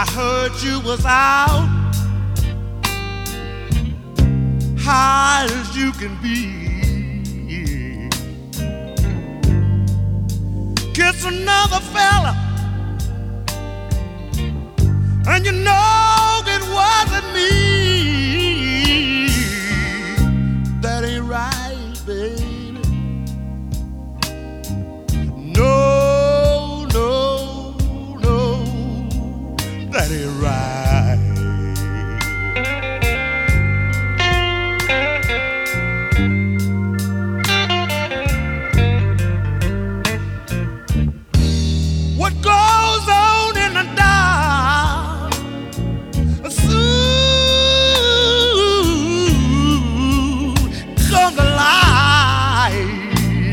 I heard you was out, high as you can be. Kiss another fella, and you know it wasn't me. That ain't right, baby. No, no, no, that ain't right. What goes on in the dark soon comes alive.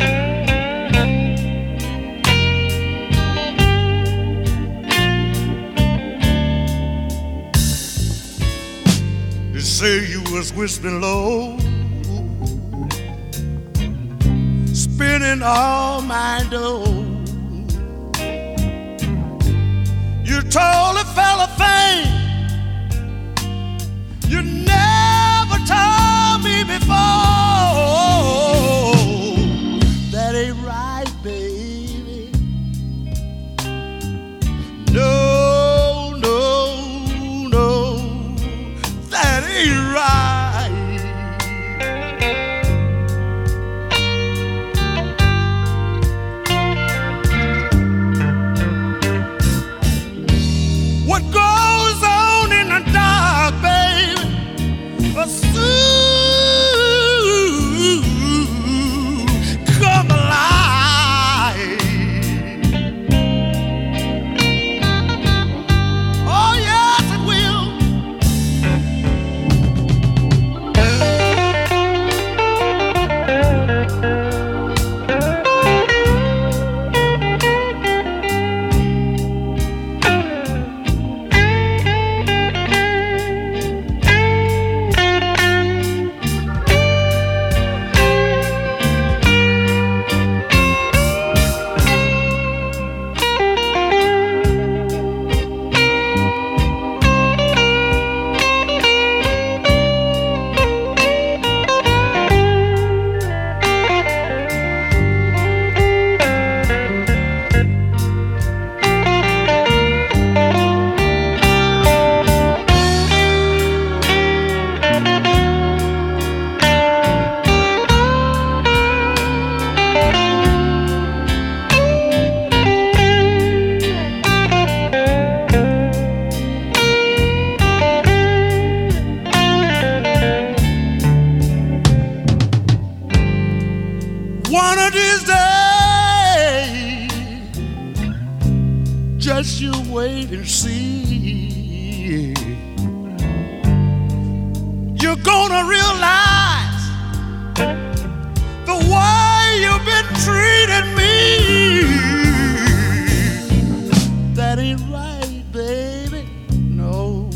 They say you was whistling low, spinning all my dough. You told a fella thing you never told me before. That ain't right, baby. No, no, no, that ain't right. What goes on in the dark, baby, soon come alive. Oh yes, it will. One of these days, just you wait and see. You're gonna realize the way you've been treating me. That ain't right, baby. No,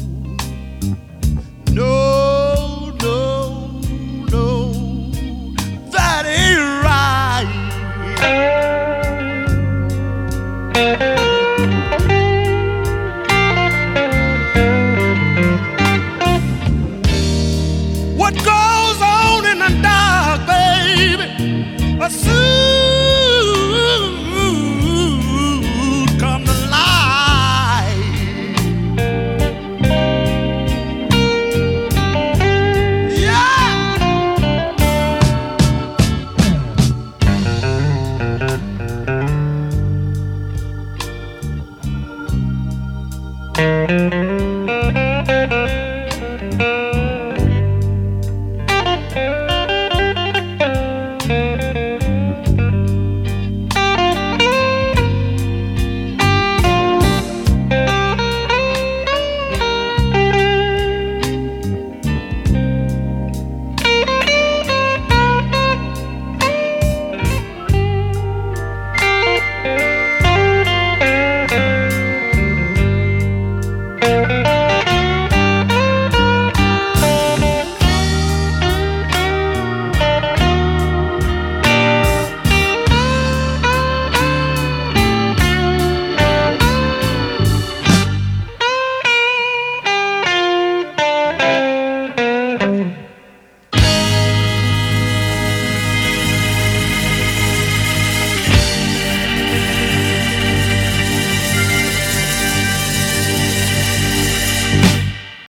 no, no, no, that ain't right. What goes on in the dark, baby, soon come to light. Yeah.